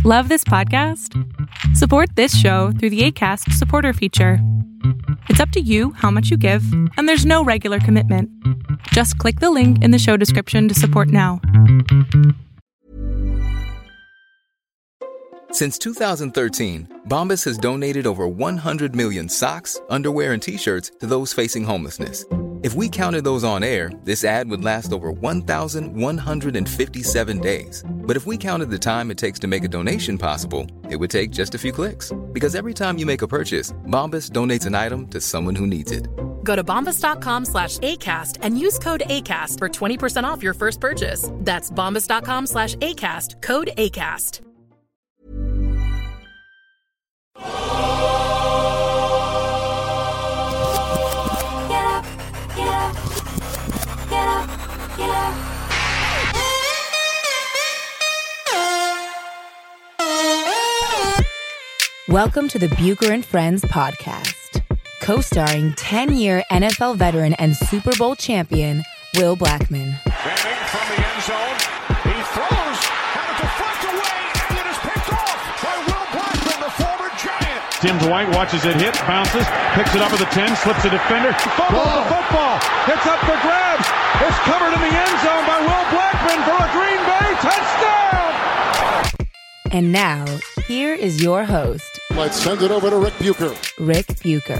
Love this podcast? Support this show through the Acast supporter feature. It's up to you how much you give, and there's no regular commitment. Just click the link in the show description to support now. Since 2013, Bombas has donated over 100 million socks, underwear, and T-shirts to those facing homelessness. If we counted those on air, this ad would last over 1,157 days. But if we counted the time it takes to make a donation possible, it would take just a few clicks. Because every time you make a purchase, Bombas donates an item to someone who needs it. Go to bombas.com/ACAST and use code ACAST for 20% off your first purchase. That's bombas.com/ACAST, code ACAST. Welcome to the Bucher and Friends podcast, co-starring 10-year NFL veteran and Super Bowl champion, Will Blackmon. Manning from the end zone. He throws, and it's a deflect away, and it is picked off by Will Blackmon, the former Giant. Tim Dwight watches it hit, bounces, picks it up at the 10, slips a defender, fumbles the football, it's up for grabs, it's covered in the end zone by Will Blackmon for a Green Bay touchdown! And now, here is your host, Let's send it over to Rick Bucher. Rick Bucher.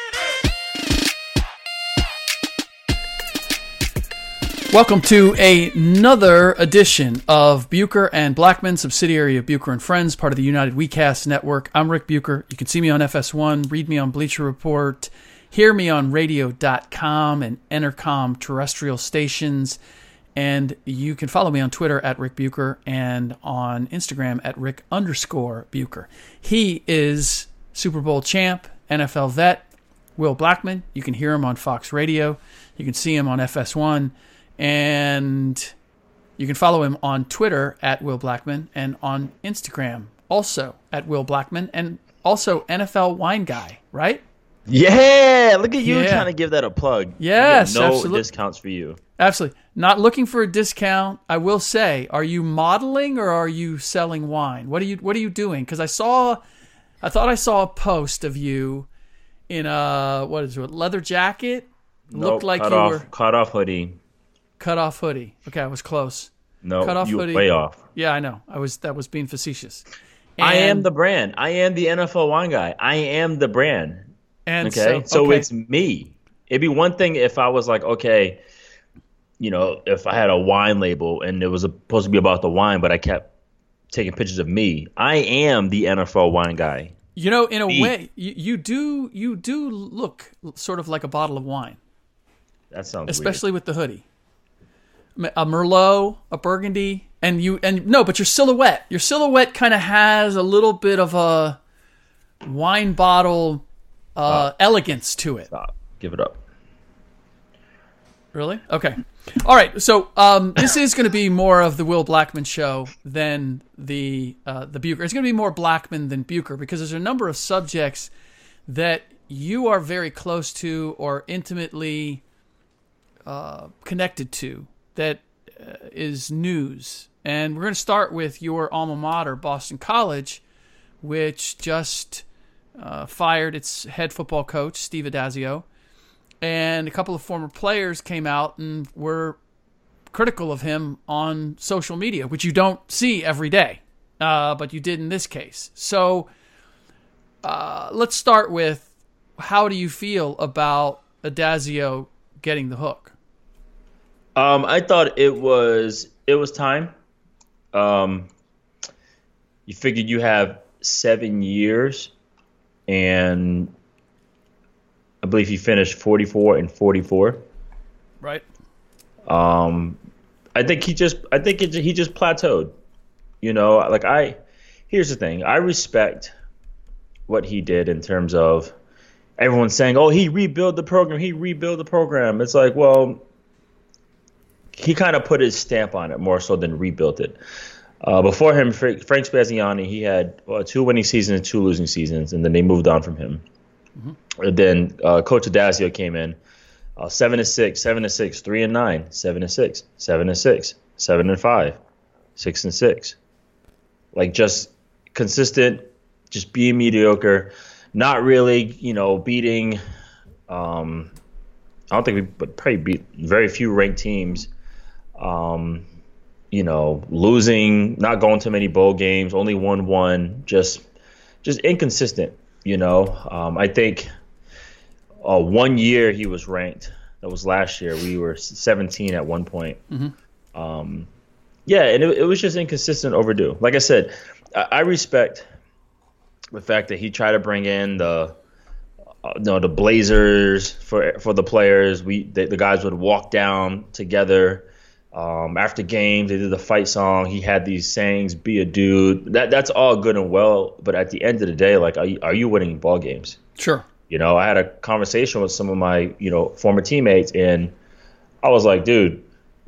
Welcome to another edition of Bucher and Blackmon, subsidiary of Bucher and Friends, part of the United WeCast network. I'm Rick Bucher. You can see me on FS1, read me on Bleacher Report, hear me on radio.com and Entercom terrestrial stations, and you can follow me on Twitter at Rick Bucher and on Instagram at Rick_Bucher. He is Super Bowl champ, NFL vet, Will Blackmon. You can hear him on Fox Radio. You can see him on FS1. And you can follow him on Twitter at Will Blackmon and on Instagram also at Will Blackmon and also NFL Wine Guy, right? Yeah, look at you trying to give that a plug. Yes, no absolutely. Discounts for you. Absolutely. Not looking for a discount. I will say, are you modeling or are you selling wine? What are you doing? Because I thought I saw a post of you in a leather jacket. Looked like you were cut off hoodie. Cut off hoodie. Okay, I was close. No, cut off you hoodie. Way off. Yeah, I know. That was being facetious. And, I am the brand. I am the NFL Wine Guy. I am the brand. And so it's me. It'd be one thing if I was like, okay, if I had a wine label and it was supposed to be about the wine, but I kept taking pictures of me. I am the NFL Wine Guy. In a way, you do look sort of like a bottle of wine. That sounds especially weird. With the hoodie. A Merlot, a Burgundy, but your silhouette. Your silhouette kind of has a little bit of a wine bottle elegance to it. Stop. Give it up. Really? Okay. All right. So this is going to be more of the Will Blackmon show than the Bucher. It's going to be more Blackmon than Bucher because there's a number of subjects that you are very close to or intimately connected to. That is news. And we're going to start with your alma mater, Boston College, which just fired its head football coach, Steve Addazio. And a couple of former players came out and were critical of him on social media, which you don't see every day, but you did in this case. So let's start with, how do you feel about Addazio getting the hook? I thought it was time. You figured you have 7 years, and I believe he finished 44-44. Right. I think he just plateaued. Here's the thing. I respect what he did in terms of everyone saying, "Oh, he rebuilt the program." It's like, well, he kind of put his stamp on it more so than rebuilt it. Before him, Frank Spaziani, he had 2 winning seasons and 2 losing seasons, and then they moved on from him. Mm-hmm. And then Coach Addazio came in, 7-6, 7-6, 3-9, 7-6, 7-6, 7-5, 6-6. Like, just consistent, just being mediocre, not really, beating. I don't think we probably beat very few ranked teams. Losing, not going to many bowl games, only won one, just inconsistent. I think 1 year he was ranked. That was last year. We were 17 at one point. Mm-hmm. And it was just inconsistent, overdue. Like I said, I respect the fact that he tried to bring in the Blazers for the players. The guys would walk down together after games. They did the fight song. He had these sayings, "Be a dude." That's all good and well, but at the end of the day, like, are you winning ball games? Sure. I had a conversation with some of my former teammates, and I was like, dude,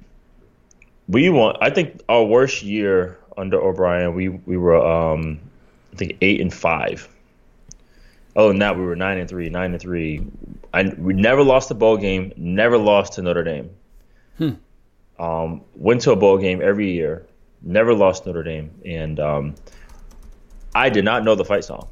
I think our worst year under O'Brien, we were I think 8-5. Other than that, we were 9-3. We never lost a bowl game. Never lost to Notre Dame. Went to a bowl game every year. Never lost Notre Dame, and I did not know the fight song.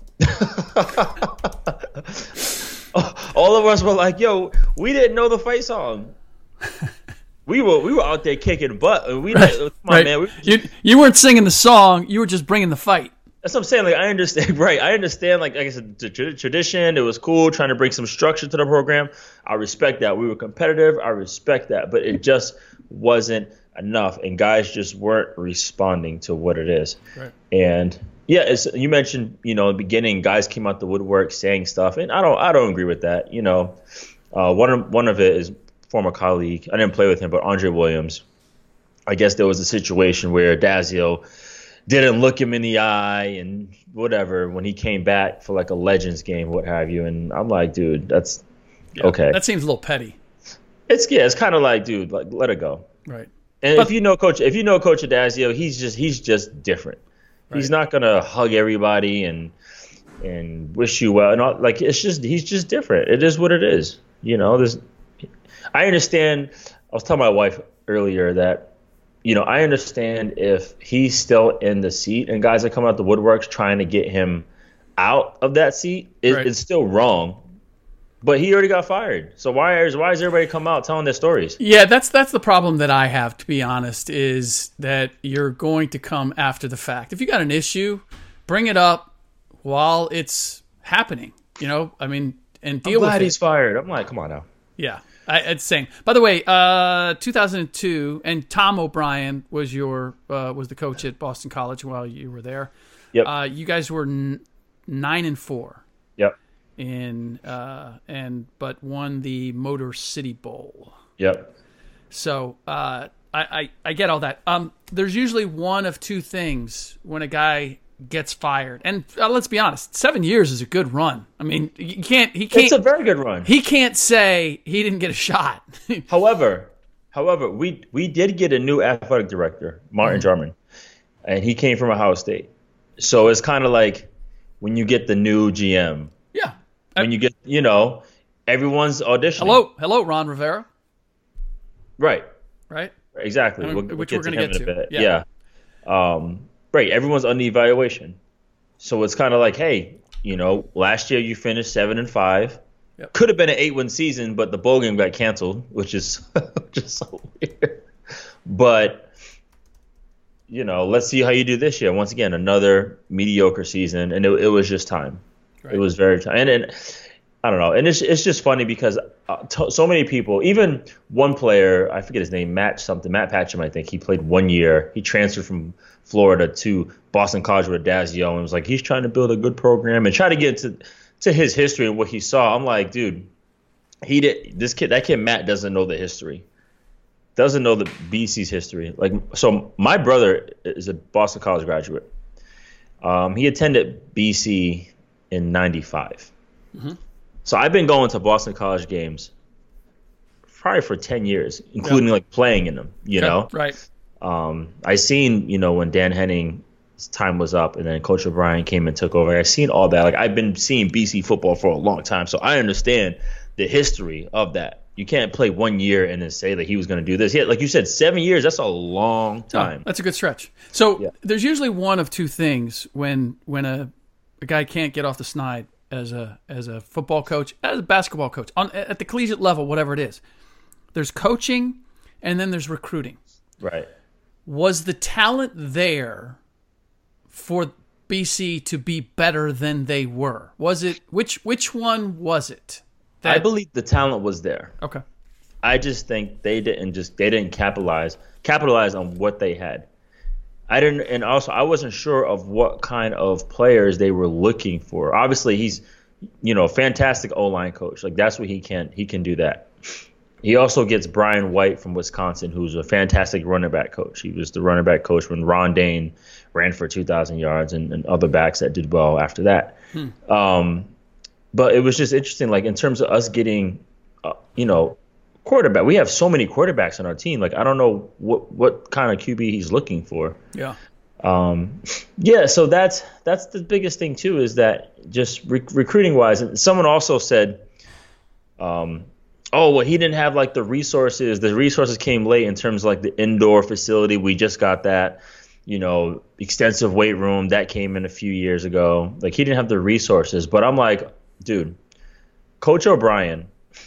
All of us were like, "Yo, we didn't know the fight song." We were out there kicking butt. Come on, man. You weren't singing the song. You were just bringing the fight. That's what I'm saying. Like, I understand, right? I understand, like I said, the tradition. It was cool trying to bring some structure to the program. I respect that. We were competitive. I respect that. But it just wasn't enough, and guys just weren't responding to what it is. Right. And yeah, you mentioned, in the beginning, guys came out the woodwork saying stuff, and I don't agree with that. One of it is former colleague. I didn't play with him, but Andre Williams. I guess there was a situation where Dazio didn't look him in the eye and whatever when he came back for like a Legends game, what have you. And I'm like, dude, that's okay. That seems a little petty. It's kind of like, dude, like, let it go. Right. And if you know Coach Adazio, he's just different. Right. He's not gonna hug everybody and wish you well and all. Like, he's just different. It is what it is. I understand. I was telling my wife earlier that, I understand if he's still in the seat and guys are coming out the woodworks trying to get him out of that seat. It's still wrong. But he already got fired. So why is everybody come out telling their stories? Yeah, that's the problem that I have, to be honest, is that you're going to come after the fact. If you got an issue, bring it up while it's happening. And deal with it. I'm glad he's fired. I'm like, come on now. Yeah. It's same. By the way, 2002, and Tom O'Brien was was the coach at Boston College while you were there. Yep. You guys were 9-4. Yep. But won the Motor City Bowl. Yep. So I get all that. There's usually one of two things when a guy gets fired, and let's be honest, 7 years is a good run. He can't. It's a very good run. He can't say he didn't get a shot. However, we did get a new athletic director, Martin Jarman, and he came from Ohio State. So it's kind of like when you get the new GM. Yeah. When you get, everyone's auditioning. Hello, Ron Rivera. Right. Which Exactly. we're going to get to. In a bit. Yeah. Right. Everyone's on the evaluation. So it's kind of like, hey, last year you finished 7-5. Yep. Could have been an 8-win season, but the bowl game got canceled, which is just so weird. But, let's see how you do this year. Once again, another mediocre season, and it was just time. Right. It was very time. And I don't know. And it's just funny because so many people, even one player, I forget his name, Matt Patcham, I think. He played 1 year. He transferred from Florida to Boston College with Adazio and was like, he's trying to build a good program and try to get to his history and what he saw. I'm like, dude, that kid Matt doesn't know the history. Doesn't know the BC's history. Like, so my brother is a Boston College graduate. He attended BC in 95. Mm-hmm. So I've been going to Boston College games probably for 10 years, including like playing in them, you know? Right. I seen, when Dan Henning's time was up and then Coach O'Brien came and took over. I seen all that. Like, I've been seeing BC football for a long time, so I understand the history of that, You can't play 1 year and then say that he was going to do this. Yeah, like you said, 7 years, that's a long time. Oh, that's a good stretch. So there's usually one of two things when a guy can't get off the snide as a football coach, as a basketball coach, at the collegiate level, whatever it is. There's coaching, and then there's recruiting. Right. Was the talent there for BC to be better than they were? Was it which one was it? I believe the talent was there. Okay. I just think they didn't capitalize on what they had. And also I wasn't sure of what kind of players they were looking for. Obviously he's, a fantastic O-line coach. Like that's what he can do that. He also gets Brian White from Wisconsin, who's a fantastic running back coach. He was the running back coach when Ron Dane ran for 2,000 yards and other backs that did well after that. But it was just interesting, like in terms of us getting, quarterback. We have so many quarterbacks on our team. Like I don't know what kind of QB he's looking for. Yeah. So that's the biggest thing too, is that just recruiting wise. And someone also said, he didn't have like the resources. The resources came late in terms of like the indoor facility. We just got that. Extensive weight room that came in a few years ago. Like he didn't have the resources. But I'm like, dude, Coach O'Brien,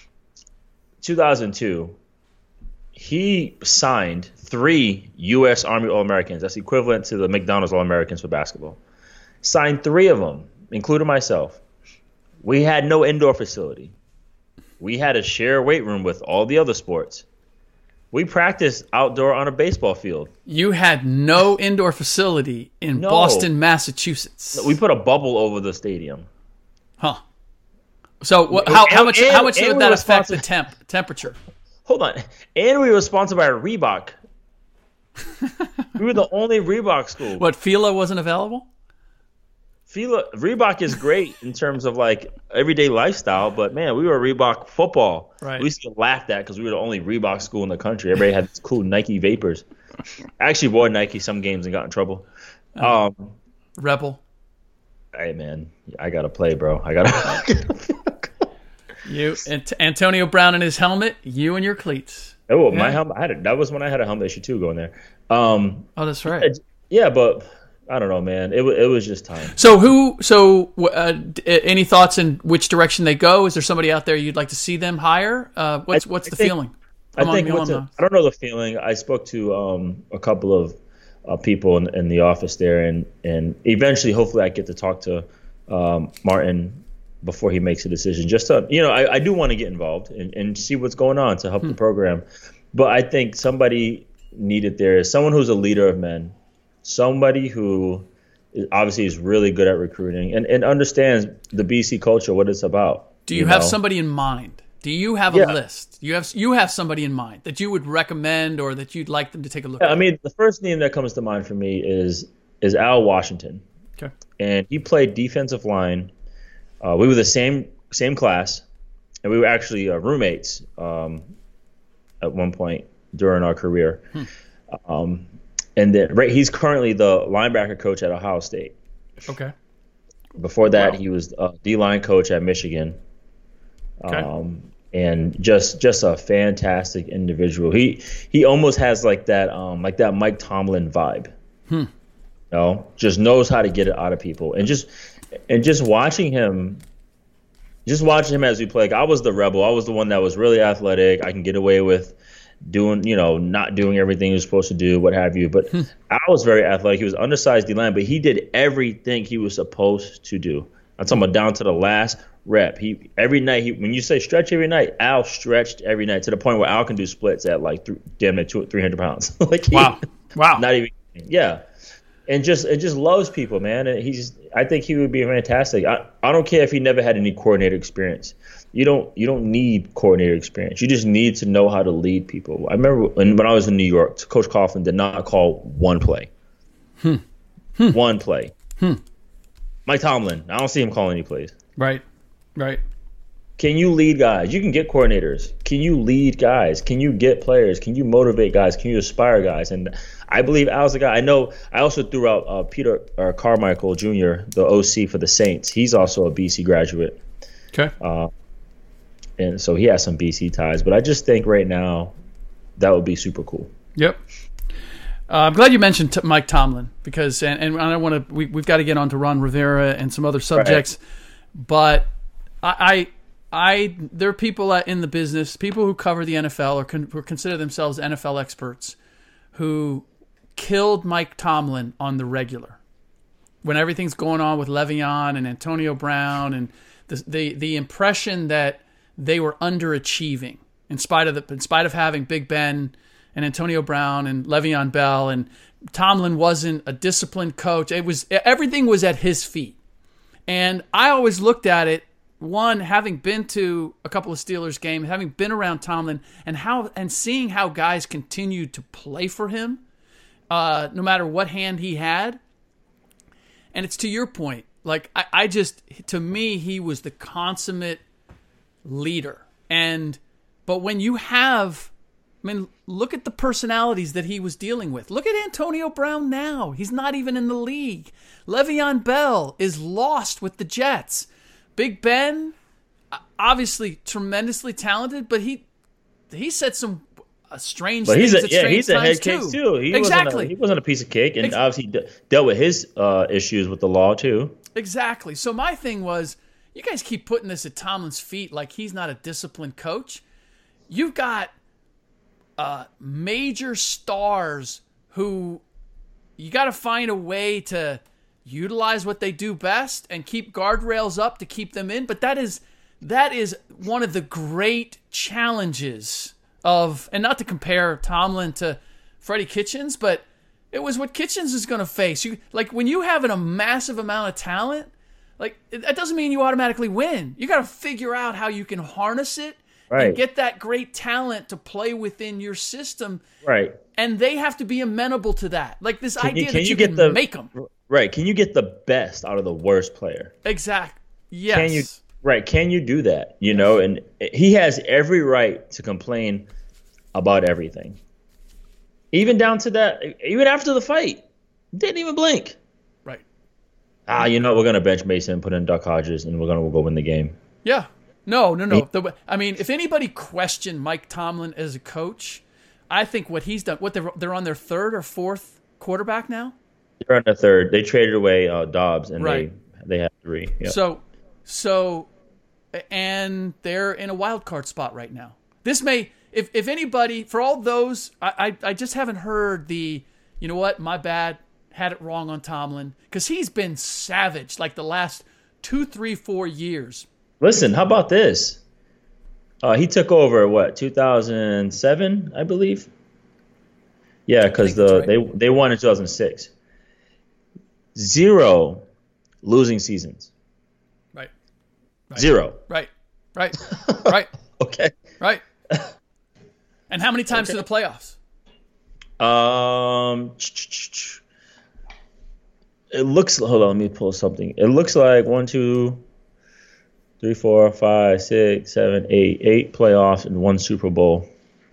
2002, he signed 3 U.S. Army All-Americans. That's equivalent to the McDonald's All-Americans for basketball. Signed 3 of them, including myself. We had no indoor facility. We had to share a weight room with all the other sports. We practiced outdoor on a baseball field. You had no indoor facility in Boston, Massachusetts. We put a bubble over the stadium. Huh. So how much did that affect the temperature? Hold on. And we were sponsored by Reebok. We were the only Reebok school. What, Fila wasn't available? Reebok is great in terms of like everyday lifestyle, but man, we were Reebok football. Right. We used to laugh at because we were the only Reebok school in the country. Everybody had these cool Nike Vapors. I actually wore Nike some games and got in trouble. Rebel. Hey man, I gotta play, bro. I gotta. You and Antonio Brown and his helmet. You and your cleats. Oh, my helmet. That was when I had a helmet issue too going there. That's right. Yeah, but I don't know, man. It was just time. So any thoughts in which direction they go? Is there somebody out there you'd like to see them hire? What's the feeling? I don't know the feeling. I spoke to a couple of people in the office there, and eventually, hopefully, I get to talk to Martin before he makes a decision. Just to, I do want to get involved and see what's going on to help the program. But I think somebody needed there is someone who's a leader of men, somebody who obviously is really good at recruiting and understands the BC culture, what it's about. Do you have somebody in mind? Do you have a list? You have somebody in mind that you would recommend or that you'd like them to take a look at? I mean, the first name that comes to mind for me is Al Washington. Okay. And he played defensive line. We were the same class, and we were actually roommates at one point during our career. And then he's currently the linebacker coach at Ohio State. Okay. Before that, he was D-line coach at Michigan. Okay. And just a fantastic individual. He almost has like that Mike Tomlin vibe. Just knows how to get it out of people, and just watching him as we play. Like, I was the rebel. I was the one that was really athletic. I can get away with doing, not doing everything he was supposed to do, what have you. But I was very athletic. He was undersized D-line, but he did everything he was supposed to do. I'm talking about down to the last rep. Every night, when you say stretch every night, Al stretched every night to the point where Al can do splits at like damn near 300 pounds. Wow. Not even. Yeah. And just loves people, man. And I think he would be fantastic. I don't care if he never had any coordinator experience. You don't need coordinator experience. You just need to know how to lead people. I remember when I was in New York, Coach Coughlin did not call one play. One play. Mike Tomlin, I don't see him calling any plays. Right. Can you lead guys? You can get coordinators. Can you lead guys? Can you get players? Can you motivate guys? Can you inspire guys? And I believe Al's the guy. I know I also threw out Peter Carmichael Jr., the OC for the Saints. He's also a BC graduate. Okay. and so he has some BC ties. But I just think right now that would be super cool. Yep. I'm glad you mentioned Mike Tomlin because, and I don't want to. We've got to get on to Ron Rivera and some other subjects, but I there are people in the business, people who cover the NFL or who consider themselves NFL experts, who killed Mike Tomlin on the regular when everything's going on with Le'Veon and Antonio Brown and the impression that they were underachieving in spite of having Big Ben and Antonio Brown and Le'Veon Bell, and Tomlin wasn't a disciplined coach. Everything was at his feet. And I always looked at it, one, having been to a couple of Steelers games, having been around Tomlin, and seeing how guys continued to play for him, no matter what hand he had. And it's to your point. Like, to me, he was the consummate leader. But when you have, look at the personalities that he was dealing with. Look at Antonio Brown now. He's not even in the league. Le'Veon Bell is lost with the Jets. Big Ben, obviously tremendously talented, but he said some strange things at strange times too. He's a head case too. He wasn't a piece of cake, and obviously dealt with his issues with the law too. Exactly. So my thing was, you guys keep putting this at Tomlin's feet like he's not a disciplined coach. You've got major stars who you got to find a way to utilize what they do best and keep guardrails up to keep them in. But that is one of the great challenges of, and not to compare Tomlin to Freddie Kitchens, but it was what Kitchens is going to face. When you have a massive amount of talent, that doesn't mean you automatically win. You got to figure out how you can harness it. Right. And get that great talent to play within your system. Right. And they have to be amenable to that. Like this idea that you can make them. Right. Can you get the best out of the worst player? Exactly. Yes. Can you do that? You know, and he has every right to complain about everything. Even down to that, even after the fight, didn't even blink. Right. We're going to bench Mason, put in Duck Hodges, and we'll go win the game. Yeah. No. If anybody questioned Mike Tomlin as a coach, I think what he's done. They're on their third or fourth quarterback now. They're on their third. They traded away Dobbs, and they had 3. Yep. So, and they're in a wild card spot right now. This may, if anybody, for all those, I just haven't heard the, you know what, my bad, had it wrong on Tomlin, because he's been savage like the last 2, 3, 4 years. Listen, how about this? He took over 2007, I believe. Yeah, because they won in 2006. 0 losing seasons. Right. 0. Right. Right. Okay. Right. And how many times to the playoffs? It looks. Hold on, let me pull something. It looks like 1, 2, 3, 4, 5, 6, 7, 8 playoffs and 1 Super Bowl.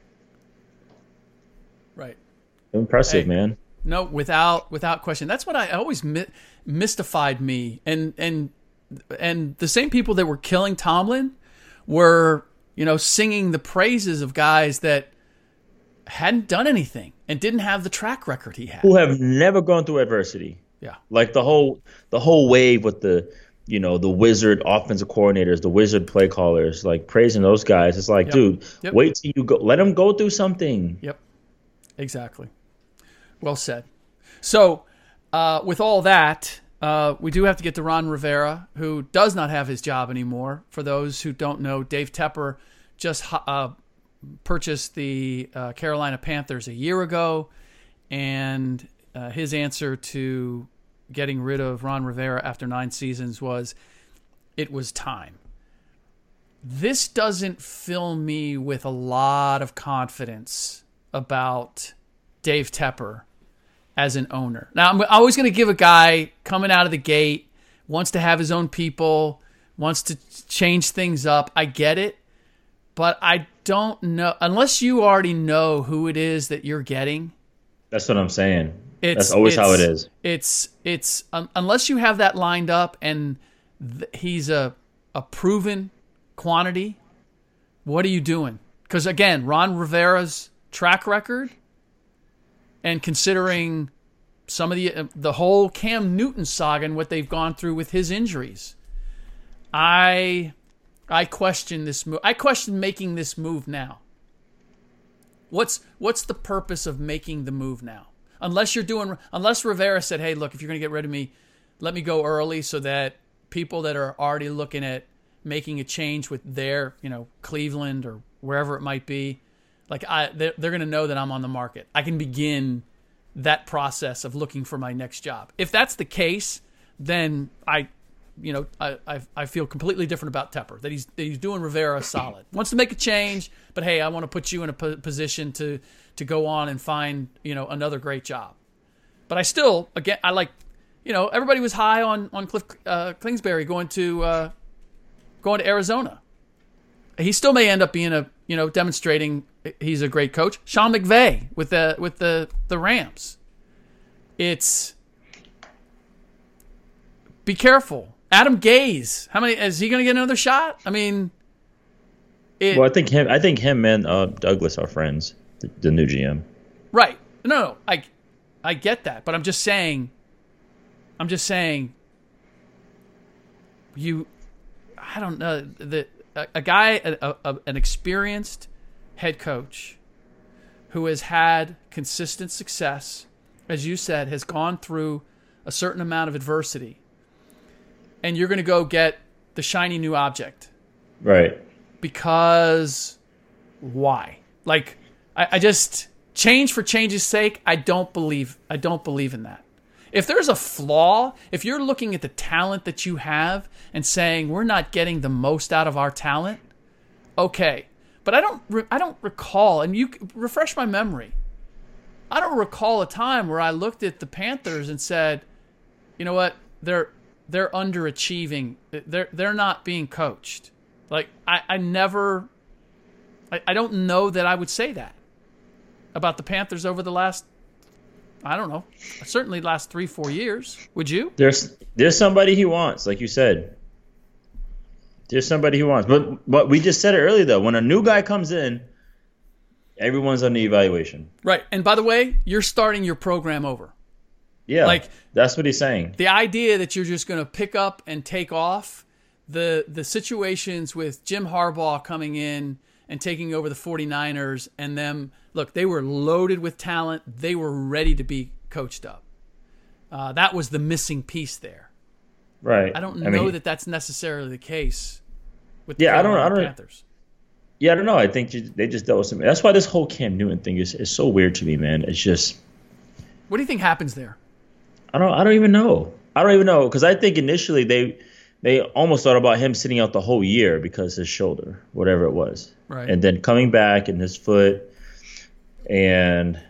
Right. Impressive, man. No, without question. That's what I always mystified me. And the same people that were killing Tomlin were, singing the praises of guys that hadn't done anything and didn't have the track record he had. Who have never gone through adversity. Yeah. Like the whole wave with the wizard offensive coordinators, the wizard play callers, like praising those guys. It's like, dude, wait till you go. Let them go through something. Yep. Exactly. Well said. So, with all that, we do have to get to Ron Rivera, who does not have his job anymore. For those who don't know, Dave Tepper just purchased the Carolina Panthers a year ago, and his answer to getting rid of Ron Rivera after 9 seasons was, it was time. This doesn't fill me with a lot of confidence about Dave Tepper as an owner. Now, I'm always going to give a guy coming out of the gate, wants to have his own people, wants to change things up. I get it, but I don't know. Unless you already know who it is that you're getting. That's what I'm saying. That's always how it is. It's unless you have that lined up and he's a proven quantity, What are you doing? Because, again, Ron Rivera's track record and considering some of the whole Cam Newton saga and what they've gone through with his injuries, I question this move. I question making this move now. What's the purpose of making the move now? Unless Rivera said, hey, look, if you're going to get rid of me, let me go early so that people that are already looking at making a change with their, Cleveland or wherever it might be, like they're going to know that I'm on the market. I can begin that process of looking for my next job. If that's the case, then I feel completely different about Tepper, that he's doing Rivera solid. Wants to make a change, but hey, I want to put you in a position to go on and find, another great job. But I still, again, I like, everybody was high on Cliff Kingsbury going to Arizona. He still may end up being demonstrating he's a great coach. Sean McVay with the Rams. It's be careful. Adam Gase, how many is he going to get another shot? I mean, well, I think him and Douglas are friends. The new GM, right? No, I get that, but I'm just saying. I don't know a guy, an experienced head coach who has had consistent success, as you said, has gone through a certain amount of adversity. And you're going to go get the shiny new object. Right. Because why? Like, I just, change for change's sake, I don't believe in that. If there's a flaw, if you're looking at the talent that you have and saying we're not getting the most out of our talent, okay. But I don't recall, and you refresh my memory, I don't recall a time where I looked at the Panthers and said, you know what, they're underachieving. They're not being coached. Like I don't know that I would say that about the Panthers over the last, I don't know, certainly last 3-4 years. Would you? There's somebody he wants, like you said. There's somebody he wants. But we just said it earlier though. When a new guy comes in, everyone's on the evaluation. Right. And by the way, you're starting your program over. Yeah, like that's what he's saying. The idea that you're just going to pick up and take off, the situations with Jim Harbaugh coming in and taking over the 49ers and them, look, they were loaded with talent. They were ready to be coached up. That was the missing piece there. Right. I don't know that that's necessarily the case with the Panthers. Yeah, I don't know. I think they just dealt with something. That's why this whole Cam Newton thing is so weird to me, man. It's just. What do you think happens there? I don't even know. Because I think initially they almost thought about him sitting out the whole year because his shoulder, whatever it was. Right. And then coming back and his foot, and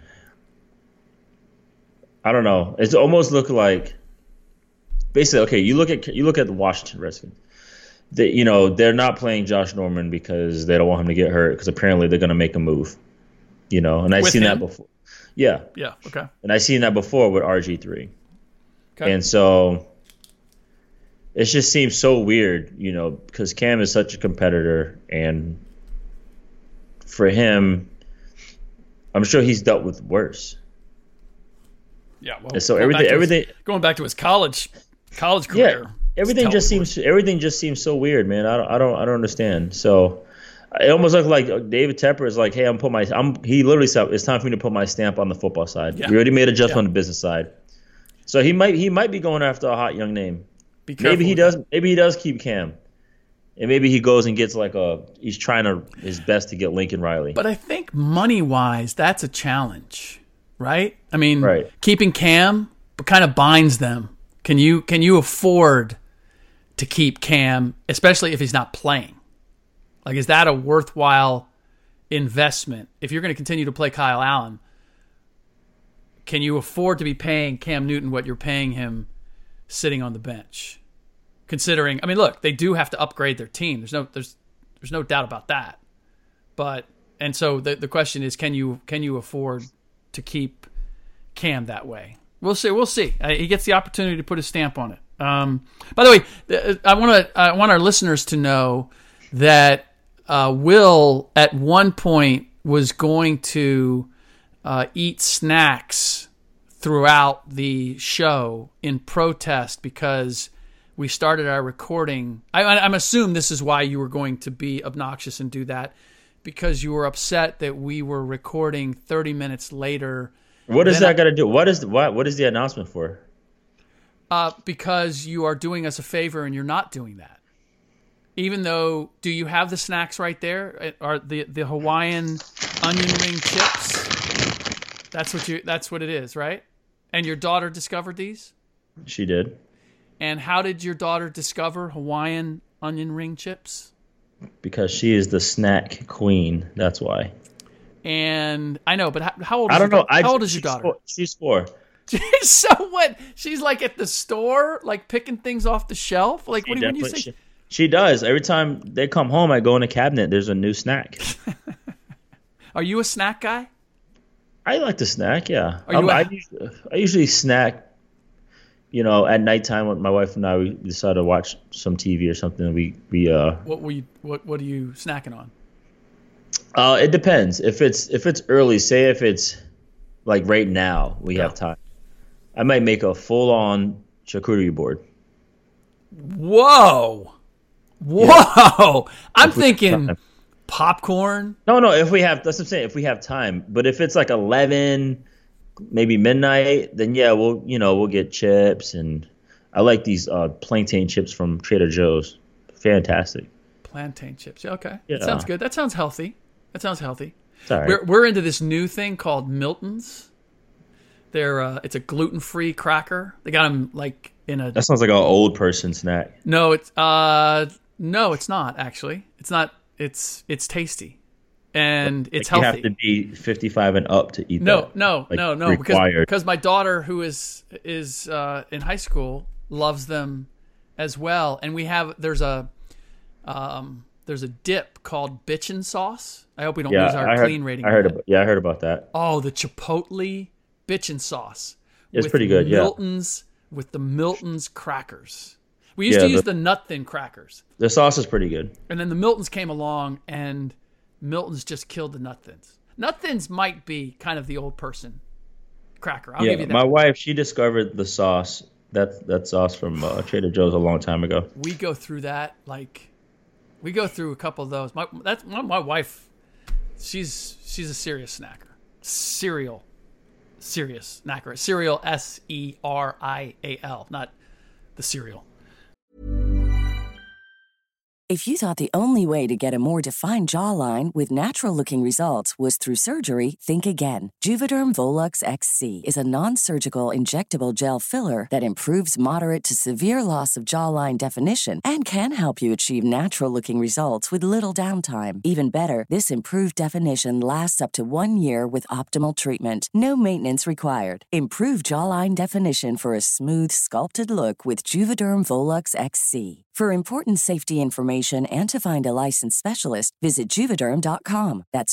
I don't know. It almost looked like basically, okay, you look at the Washington Redskins. They're not playing Josh Norman because they don't want him to get hurt because apparently they're going to make a move. And I've seen that before. Yeah. Yeah. Okay. And I've seen that before with RG3. Okay. And so it just seems so weird, because Cam is such a competitor, and for him, I'm sure he's dealt with worse. Yeah. Well, and so everything going back to his college career. Yeah, everything just seems so weird, man. I don't understand. So it almost looks like David Tepper is like, hey, he literally said it's time for me to put my stamp on the football side. Yeah. We already made adjustment on the business side. So he might be going after a hot young name. Be careful. Maybe he does keep Cam. And maybe he goes and gets he's trying his best to get Lincoln Riley. But I think money-wise, that's a challenge, right? I mean, right. Keeping Cam kind of binds them. Can you afford to keep Cam, especially if he's not playing? Like, is that a worthwhile investment? If you're going to continue to play Kyle Allen, can you afford to be paying Cam Newton what you're paying him sitting on the bench? Considering, I mean, look, they do have to upgrade their team. There's no doubt about that. And so the question is, can you afford to keep Cam that way? We'll see. He gets the opportunity to put his stamp on it. By the way, I want our listeners to know that Will at one point was going to eat snacks throughout the show in protest because we started our recording. I'm assuming this is why you were going to be obnoxious and do that, because you were upset that we were recording 30 minutes later. What does that got to do? What is the announcement for? Because you are doing us a favor and you're not doing that. Even though, do you have the snacks right there? Are the Hawaiian onion ring chips? That's what it is, right? And your daughter discovered these? She did. And how did your daughter discover Hawaiian onion ring chips? Because she is the snack queen. That's why. And I know, but how old? How old is your daughter? She's 4. So what? She's like at the store, like picking things off the shelf. Like what do you say? She does. Every time they come home, I go in the cabinet. There's a new snack. Are you a snack guy? I like to snack. Yeah. I usually snack. At nighttime when my wife and I we decide to watch some TV or something. What are you snacking on? It depends. If it's early, say if it's like right now we have time, I might make a full on charcuterie board. Whoa. Yeah. I'm thinking popcorn. No, if we have, that's what I'm saying, if we have time. But if it's like 11, maybe midnight, then yeah, we'll get chips, and I like these plantain chips from Trader Joe's. Fantastic. Plantain chips. Okay. Yeah. That sounds good. That sounds healthy. Sorry. We're into this new thing called Milton's. It's a gluten-free cracker. They got them like in a. That sounds like an old person snack. No, it's not actually. It's not. It's tasty, and it's healthy. You have to be 55 and up to eat that. No, because my daughter, who is in high school, loves them as well, and there's a dip called bitchin' sauce. I hope we don't lose our clean rating. I heard about that. Oh, the Chipotle bitchin' sauce. It's pretty good. With the Milton's crackers. We used to use the nut thin crackers. The sauce is pretty good. And then the Milton's came along, and Milton's just killed the nut thins. Nut thins might be kind of the old person cracker. I'll give you that. My wife, she discovered the sauce. That sauce from Trader Joe's a long time ago. We go through that we go through a couple of those. My wife. She's a serious snacker. Serial snacker. Cereal, Serial, not the cereal. If you thought the only way to get a more defined jawline with natural-looking results was through surgery, think again. Juvederm Volux XC is a non-surgical injectable gel filler that improves moderate to severe loss of jawline definition and can help you achieve natural-looking results with little downtime. Even better, this improved definition lasts up to 1 year with optimal treatment. No maintenance required. Improve jawline definition for a smooth, sculpted look with Juvederm Volux XC. For important safety information and to find a licensed specialist, visit Juvederm.com. That's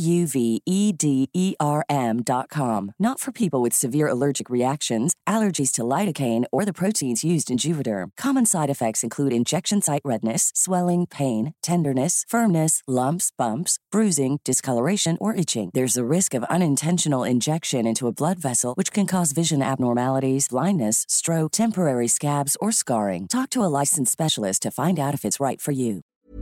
JUVEDERM.com. Not for people with severe allergic reactions, allergies to lidocaine, or the proteins used in Juvederm. Common side effects include injection site redness, swelling, pain, tenderness, firmness, lumps, bumps, bruising, discoloration, or itching. There's a risk of unintentional injection into a blood vessel, which can cause vision abnormalities, blindness, stroke, temporary scabs, or scarring. Talk to a licensed specialist to find out if it's right for you.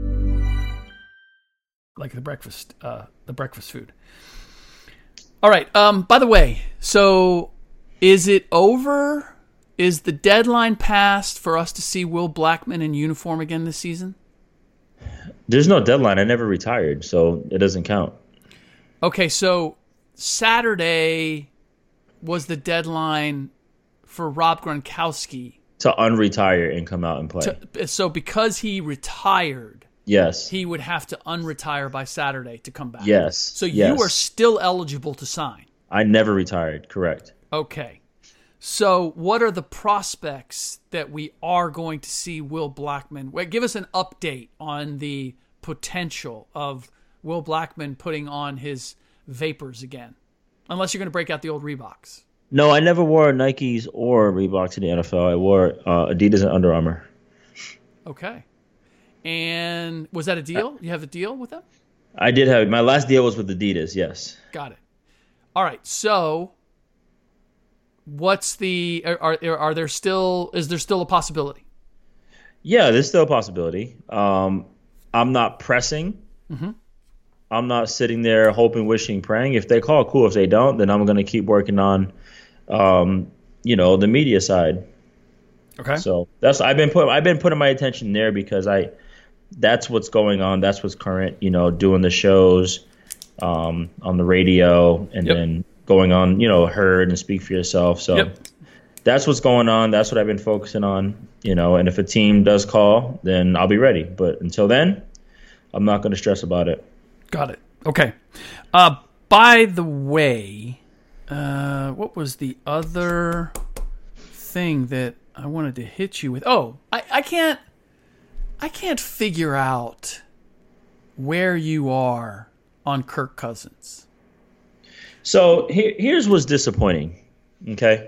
Like the breakfast food. All right. By the way, so is it over? Is the deadline passed for us to see Will Blackmon in uniform again this season? There's no deadline. I never retired, so it doesn't count. Okay, so Saturday was the deadline for Rob Gronkowski to unretire and come out and play. So because he retired, yes, he would have to unretire by Saturday to come back. Yes. So you are still eligible to sign. I never retired, correct. Okay. So what are the prospects that we are going to see Will Blackmon? Give us an update on the potential of Will Blackmon putting on his Vapors again. Unless you're going to break out the old Reeboks. No, I never wore Nikes or Reebok to the NFL. I wore Adidas and Under Armour. Okay. And was that a deal? You have a deal with them? I did have my last deal was with Adidas. Yes. Got it. All right. So, what's the? Are there still? Is there still a possibility? Yeah, there's still a possibility. I'm not pressing. Mm-hmm. I'm not sitting there hoping, wishing, praying. If they call, cool. If they don't, then I'm going to keep working on, the media side. Okay. So I've been putting my attention there because that's what's going on. That's what's current. Doing the shows on the radio and then going on, Heard and Speak for Yourself. So that's what's going on. That's what I've been focusing on. And if a team does call, then I'll be ready. But until then, I'm not going to stress about it. Got it. Okay. By the way, what was the other thing that I wanted to hit you with? Oh, I can't figure out where you are on Kirk Cousins. So here's what's disappointing. Okay.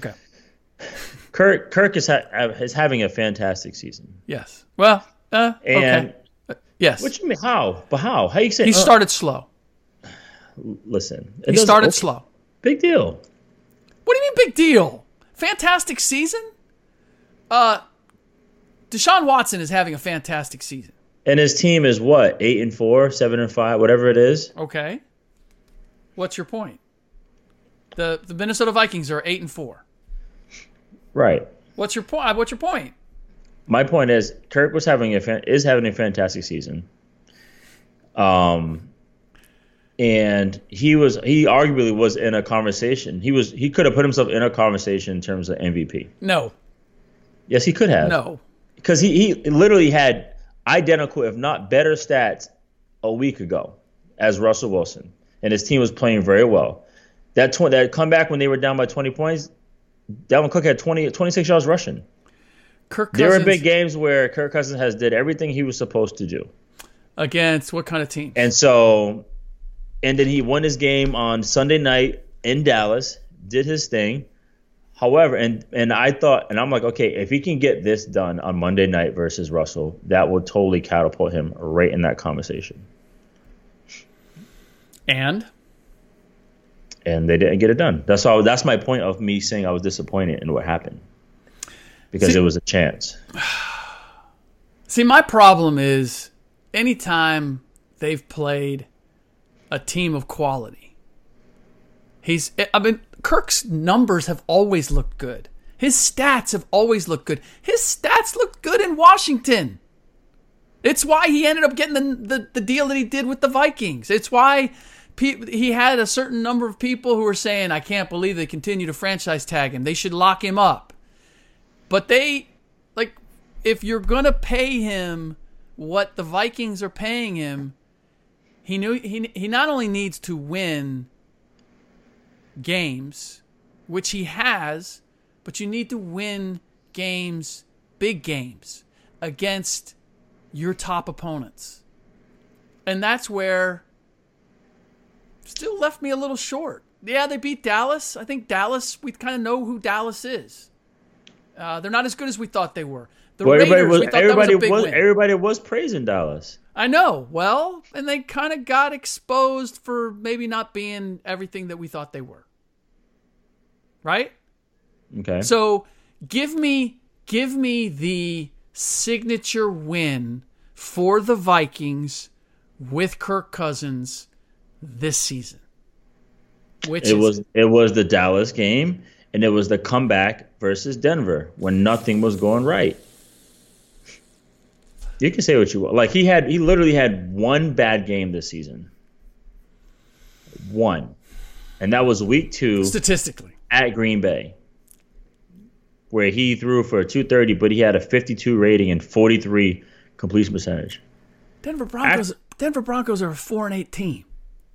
Kirk is having a fantastic season. Yes. Well. Okay. Yes. What you mean? How? But how? How you say? He started slow. Listen. He started slow. Big deal. What do you mean big deal? Fantastic season? Deshaun Watson is having a fantastic season. And his team is what? 8-4, 7-5, whatever it is. Okay. What's your point? The Minnesota Vikings are 8-4. Right. What's your point? My point is Kirk is having a fantastic season. And he arguably was in a conversation. He could have put himself in a conversation in terms of MVP. No. Yes, he could have. No. Because he literally had identical, if not better stats a week ago as Russell Wilson. And his team was playing very well. That comeback when they were down by 20 points, Dalvin Cook had 26 yards rushing. There were big games where Kirk Cousins did everything he was supposed to do. Against what kind of team? And then he won his game on Sunday night in Dallas, did his thing. However, and I thought, and I'm like, okay, if he can get this done on Monday night versus Russell, that would totally catapult him right in that conversation. And they didn't get it done. That's my point of me saying I was disappointed in what happened. Because it was a chance. See, my problem is anytime they've played a team of quality, Kirk's numbers have always looked good. His stats have always looked good. His stats looked good in Washington. It's why he ended up getting the deal that he did with the Vikings. It's why he had a certain number of people who were saying, I can't believe they continue to franchise tag him. They should lock him up. But if you're going to pay him what the Vikings are paying him, he not only needs to win games, which he has, but you need to win games, big games, against your top opponents. And that's where still left me a little short. Yeah, they beat Dallas. I think Dallas, we kind of know who Dallas is. They're not as good as we thought they were. Everybody was praising Dallas. I know. Well, and they kind of got exposed for maybe not being everything that we thought they were. Right? Okay. So give me the signature win for the Vikings with Kirk Cousins this season. It was the Dallas game. And it was the comeback versus Denver when nothing was going right. You can say what you want. Like he literally had one bad game this season. One. And that was week 2 statistically at Green Bay. Where he threw for 230, but he had a 52 rating and 43 completion percentage. Denver Broncos are a 4-8 team.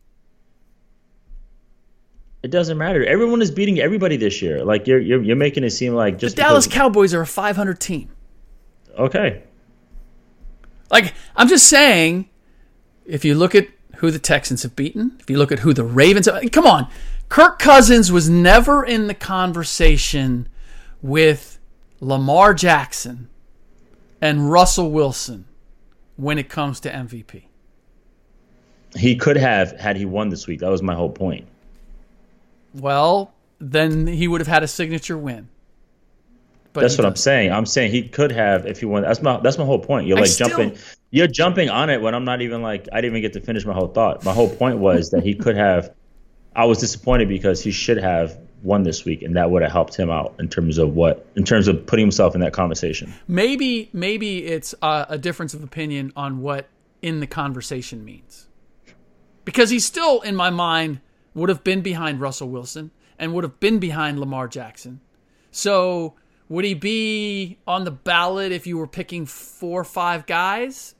It doesn't matter. Everyone is beating everybody this year. Like you're making it seem like just the Dallas Cowboys are a 500 team. Okay. Like I'm just saying, if you look at who the Texans have beaten, if you look at who the Ravens have, come on, Kirk Cousins was never in the conversation with Lamar Jackson and Russell Wilson when it comes to MVP. He could have had he won this week. That was my whole point. Well, then he would have had a signature win. But that's what I'm saying. I'm saying he could have if he won. That's my whole point. You're jumping on it when I'm not even I didn't even get to finish my whole thought. My whole point was that he could have. I was disappointed because he should have won this week, and that would have helped him out in terms of putting himself in that conversation. Maybe it's a difference of opinion on what in the conversation means. Because he still, in my mind, would have been behind Russell Wilson and would have been behind Lamar Jackson. So would he be on the ballot if you were picking 4 or 5 guys?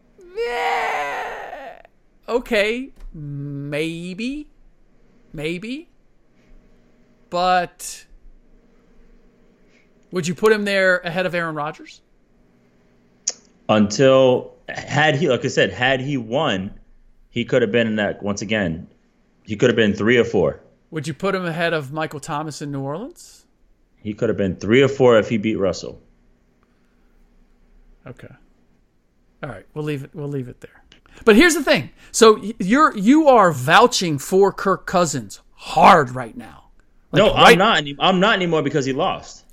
Yeah. Okay. Maybe. But would you put him there ahead of Aaron Rodgers? Had he won, he could have been in that once again. He could have been 3 or 4. Would you put him ahead of Michael Thomas in New Orleans? He could have been 3 or 4 if he beat Russell. Okay. All right, we'll leave it there. But here's the thing. So you are vouching for Kirk Cousins hard right now. I'm not. I'm not anymore because he lost.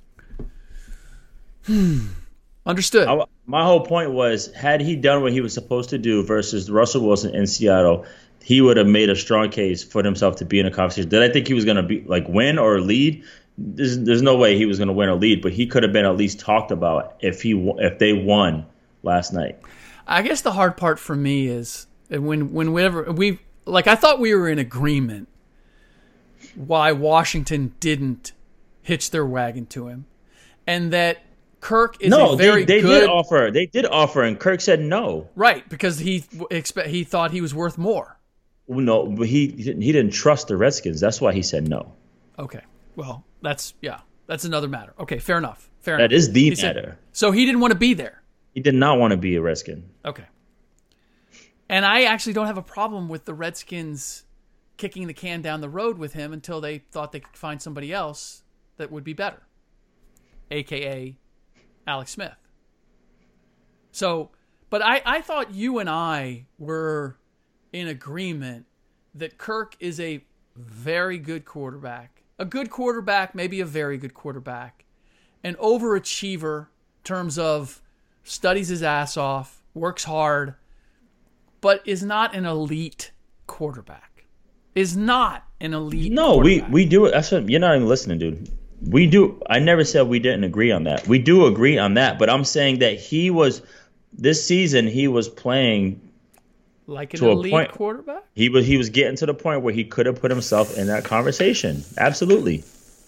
Understood. My whole point was, had he done what he was supposed to do versus Russell Wilson in Seattle, he would have made a strong case for himself to be in a conversation. Did I think he was going to be win or lead? There's no way he was going to win or lead, but he could have been at least talked about if they won last night. I guess the hard part for me is whenever I thought we were in agreement why Washington didn't hitch their wagon to him, and that Kirk is a very good. They did offer, and Kirk said no. Right, because he thought he was worth more. No, but he didn't trust the Redskins. That's why he said no. Okay, well, that's another matter. Okay, fair enough. That is the matter. So he didn't want to be there. He did not want to be a Redskin. Okay. And I actually don't have a problem with the Redskins kicking the can down the road with him until they thought they could find somebody else that would be better, a.k.a. Alex Smith. So, but I thought you and I were in agreement that Kirk is a very good quarterback. A good quarterback, maybe a very good quarterback. An overachiever in terms of studies his ass off, works hard, but is not an elite quarterback. No, quarterback. we do it. That's what you're not even listening, dude. We do. I never said we didn't agree on that. We do agree on that, but I'm saying that this season he was playing like an elite quarterback. He was getting to the point where he could have put himself in that conversation. Absolutely.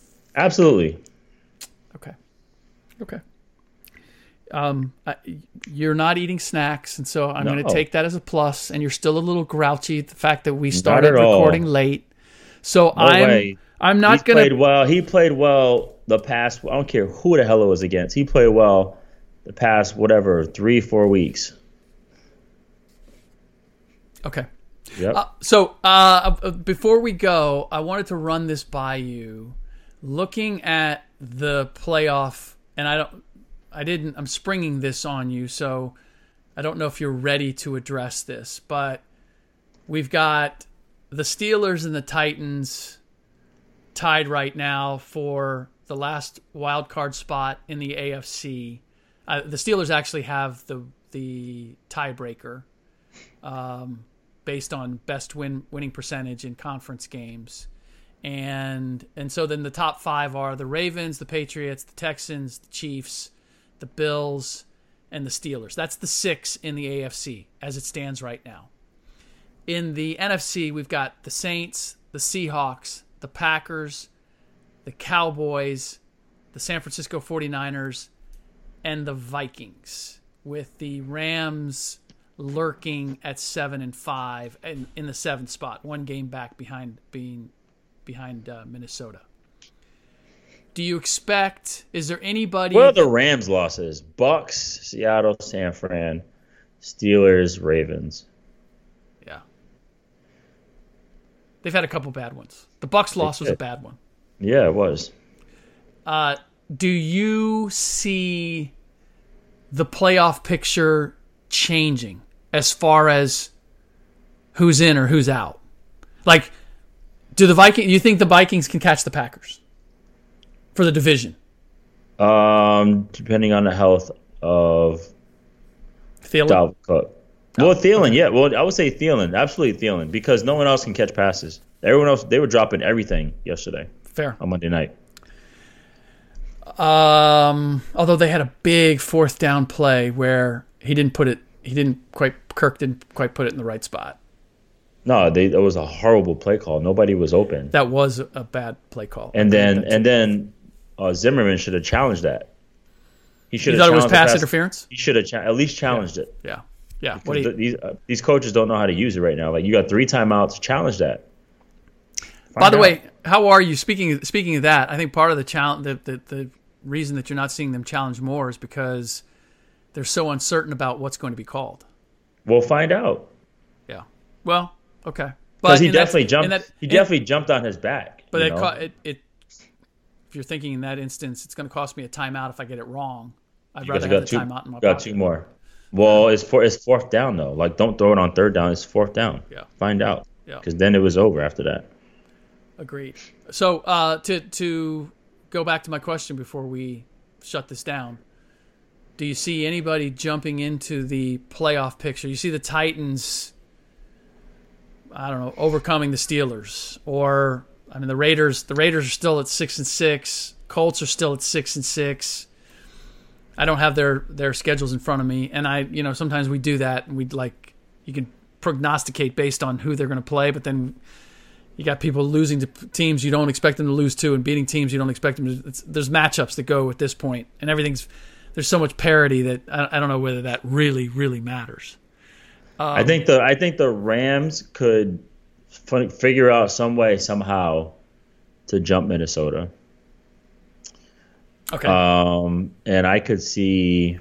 Okay. You're not eating snacks, and so I'm going to take that as a plus. And you're still a little grouchy at the fact that we started recording late. So I'm not going to. He played well the past. I don't care who the hell it was against. He played well the past 3-4 weeks. Okay. Yep. So before we go, I wanted to run this by you. Looking at the playoff, and I'm springing this on you, so I don't know if you're ready to address this, but we've got the Steelers and the Titans tied right now for the last wild card spot in the AFC. The Steelers actually have the tiebreaker based on best winning percentage in conference games. And so then the top 5 are the Ravens, the Patriots, the Texans, the Chiefs, the Bills, and the Steelers. That's the 6 in the AFC as it stands right now. In the NFC, we've got the Saints, the Seahawks, the Packers, the Cowboys, the San Francisco 49ers, and the Vikings, with the Rams lurking at 7-5 and in the 7th spot, 1 game back behind Minnesota. Do you expect? Is there anybody? What are the Rams' losses? Bucks, Seattle, San Fran, Steelers, Ravens. Yeah, they've had a couple bad ones. The Bucks loss was a bad one. Yeah, it was. Do you see the playoff picture changing as far as who's in or who's out? Like, do you think the Vikings can catch the Packers for the division? Depending on the health of Thielen. Dalvin Cook. Well, Thielen, yeah. Well, I would say Thielen, absolutely Thielen, because no one else can catch passes. Everyone else, they were dropping everything yesterday. Fair. On Monday night. Although they had a big 4th down play where Kirk didn't quite put it in the right spot. No, it was a horrible play call. Nobody was open. That was a bad play call. And then Zimmerman should have challenged that. He should You have thought it was challenged pass interference? He should have at least challenged it. Yeah. Yeah. These coaches don't know how to use it right now. Like, you got 3 timeouts. Challenge that. By the way, how are you? Speaking of that, I think part of the challenge, the reason that you're not seeing them challenge more is because they're so uncertain about what's going to be called. We'll find out. Yeah. Well, okay. Because he definitely jumped. He definitely jumped on his back. But if you're thinking in that instance, it's going to cost me a timeout if I get it wrong. I'd rather have the timeout in my pocket. Got 2 more. Well, it's 4th down though. Like, don't throw it on 3rd down. It's 4th down. Yeah. Find out. Yeah. Because then it was over after that. Agreed. So to go back to my question before we shut this down, do you see anybody jumping into the playoff picture? You see the Titans, I don't know, overcoming the Steelers, or the Raiders. The Raiders are still at 6-6. Colts are still at 6-6. I don't have their schedules in front of me, and sometimes we do that, and you can prognosticate based on who they're going to play, but then you got people losing to teams you don't expect them to lose to, and beating teams you don't expect them to. There's matchups that go at this point, and there's so much parity that I don't know whether that really, really matters. I think the Rams could figure out some way somehow to jump Minnesota. Okay. And I could see,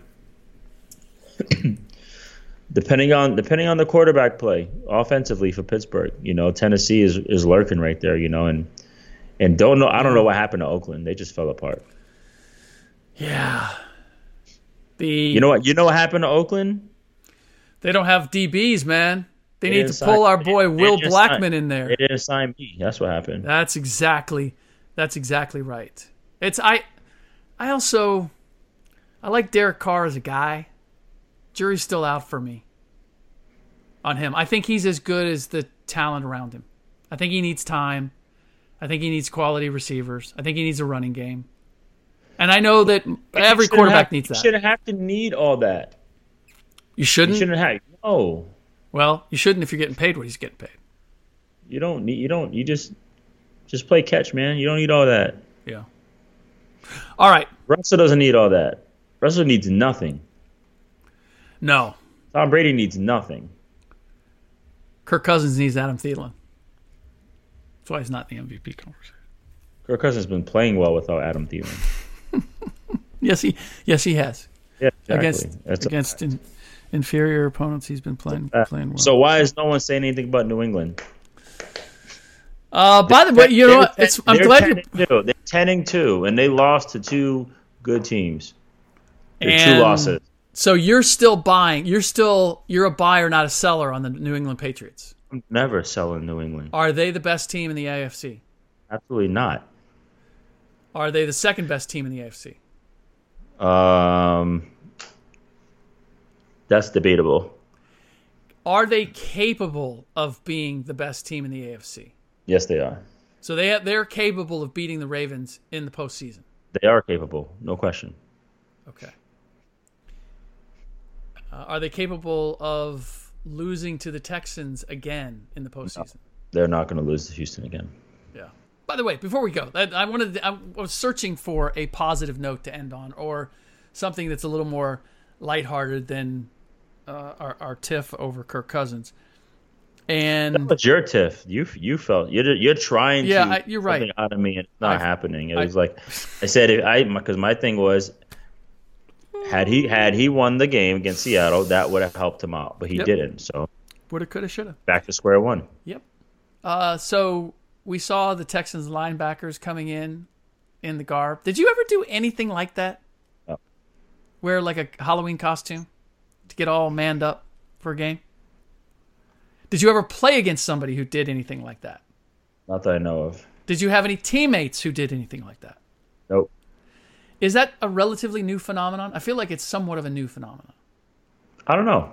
depending on the quarterback play offensively for Pittsburgh, Tennessee is lurking right there, and I don't know what happened to Oakland. They just fell apart. Yeah. You know what happened to Oakland? They don't have DBs, man. They need to pull our boy Will Blackman in there. They didn't sign me. That's what happened. That's exactly right. I like Derek Carr as a guy. Jury's still out for me on him. I think he's as good as the talent around him. I think he needs time. I think he needs quality receivers. I think he needs a running game. And I know that every quarterback needs that. You shouldn't have to need all that. You shouldn't? You shouldn't have. No. Well, you shouldn't if you're getting paid what he's getting paid. You just play catch, man. You don't need all that. Yeah. All right. Russell doesn't need all that. Russell needs nothing. No. Tom Brady needs nothing. Kirk Cousins needs Adam Thielen. That's why he's not in the MVP conversation. Kirk Cousins has been playing well without Adam Thielen. Yes, he has. Yeah, exactly. Against inferior opponents, he's been playing well. So why is no one saying anything about New England? By the way, you know what? I'm glad you. They're 10-2, and they lost to 2 good teams. They're 2 losses. So you're still buying. You're a buyer, not a seller on the New England Patriots. I'm never selling New England. Are they the best team in the AFC? Absolutely not. Are they the second best team in the AFC? That's debatable. Are they capable of being the best team in the AFC? Yes, they are. So they're capable of beating the Ravens in the postseason. They are capable, no question. Okay. Are they capable of losing to the Texans again in the postseason? No, they're not going to lose to Houston again. Yeah. By the way, before we go, I was searching for a positive note to end on, or something that's a little more lighthearted than our tiff over Kirk Cousins. And that was your tiff. You felt you're trying to you're right. Something out of me, and it's not happening. It was like I said, because my thing was, had he won the game against Seattle, that would have helped him out, but he didn't. So woulda, coulda, shoulda. Back to square one. Yep. So we saw the Texans linebackers coming in the garb. Did you ever do anything like that? No. Wear like a Halloween costume to get all manned up for a game? Did you ever play against somebody who did anything like that? Not that I know of. Did you have any teammates who did anything like that? Nope. Is that a relatively new phenomenon? I feel like it's somewhat of a new phenomenon. I don't know.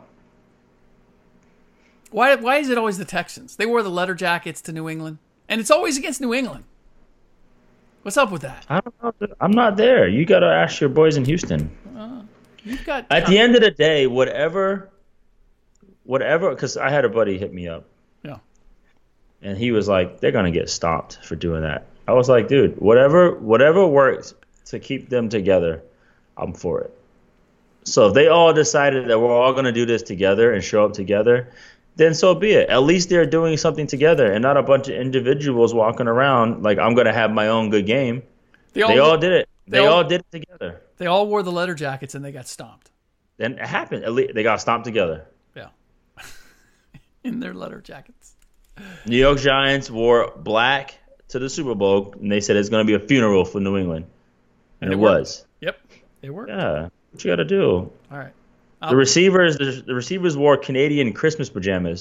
Why is it always the Texans? They wore the leather jackets to New England, and it's always against New England. What's up with that? I don't know. I'm not there. You got to ask your boys in Houston. You've got At the end of the day, whatever, because I had a buddy hit me up. Yeah. And he was like, they're going to get stopped for doing that. I was like, dude, whatever works to keep them together, I'm for it. So if they all decided that we're all going to do this together and show up together, then so be it. At least they're doing something together and not a bunch of individuals walking around like I'm going to have my own good game. They all did it. They all did it together. They all wore the leather jackets and they got stomped. Then it happened. At least they got stomped together. Yeah. In their leather jackets. New York Giants wore black to the Super Bowl, and they said it's going to be a funeral for New England. And it was. Yep. It worked. Yeah. What you got to do? All right. The receivers wore Canadian Christmas pajamas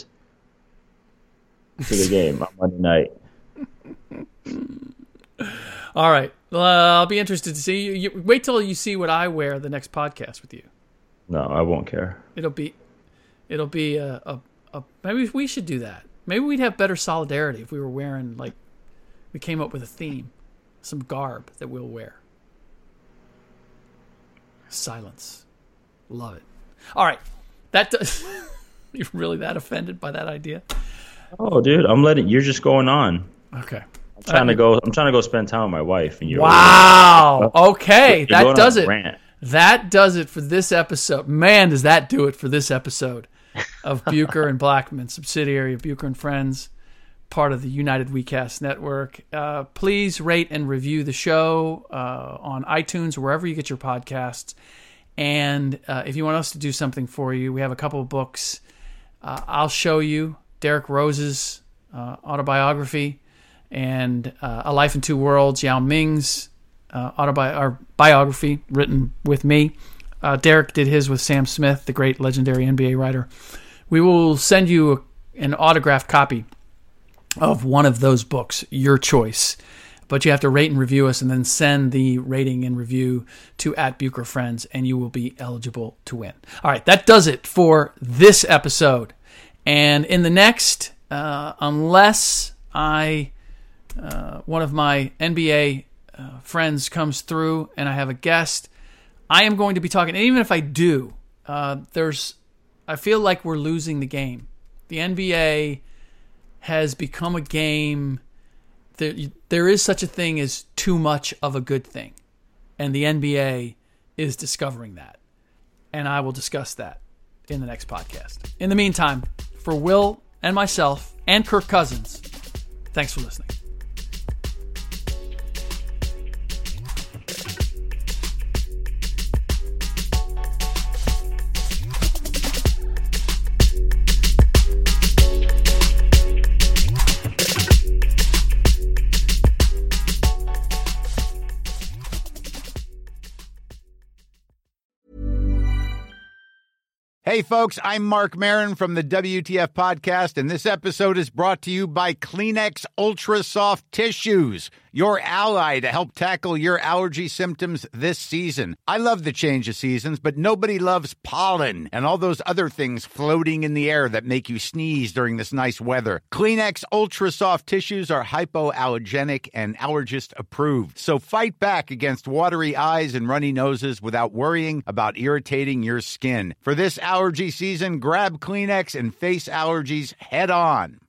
to the game on Monday night. All right. I'll be interested to see you. Wait till you see what I wear the next podcast with you. No, I won't care. It'll be a maybe we should do that. Maybe we'd have better solidarity if we were wearing, like, we came up with a theme, some garb that we'll wear. Silence. Love it. All right. You're really that offended by that idea? Oh, dude, you're just going on. Okay. I'm trying to go spend time with my wife. And wow. Okay. That does it. Rant. That does it for this episode. Man, does that do it for this episode of Bucher and Blackman, subsidiary of Bucher and Friends, part of the United WeCast Network. Please rate and review the show on iTunes, wherever you get your podcasts. And if you want us to do something for you, we have a couple of books. I'll show you Derrick Rose's autobiography and A Life in Two Worlds, Yao Ming's biography written with me. Derrick did his with Sam Smith, the great legendary NBA writer. We will send you an autographed copy of one of those books, your choice. But you have to rate and review us and then send the rating and review to @BucherFriends, and you will be eligible to win. All right, that does it for this episode. And in the next, unless one of my NBA friends comes through and I have a guest, I am going to be talking. And even if I do, I feel like we're losing the game. The NBA has become a game. There is such a thing as too much of a good thing. And the NBA is discovering that. And I will discuss that in the next podcast. In the meantime, for Will and myself and Kirk Cousins, thanks for listening. Hey, folks, I'm Mark Maron from the WTF Podcast, and this episode is brought to you by Kleenex Ultra Soft Tissues, your ally to help tackle your allergy symptoms this season. I love the change of seasons, but nobody loves pollen and all those other things floating in the air that make you sneeze during this nice weather. Kleenex Ultra Soft Tissues are hypoallergenic and allergist approved, so fight back against watery eyes and runny noses without worrying about irritating your skin. For this allergy season, grab Kleenex and face allergies head on.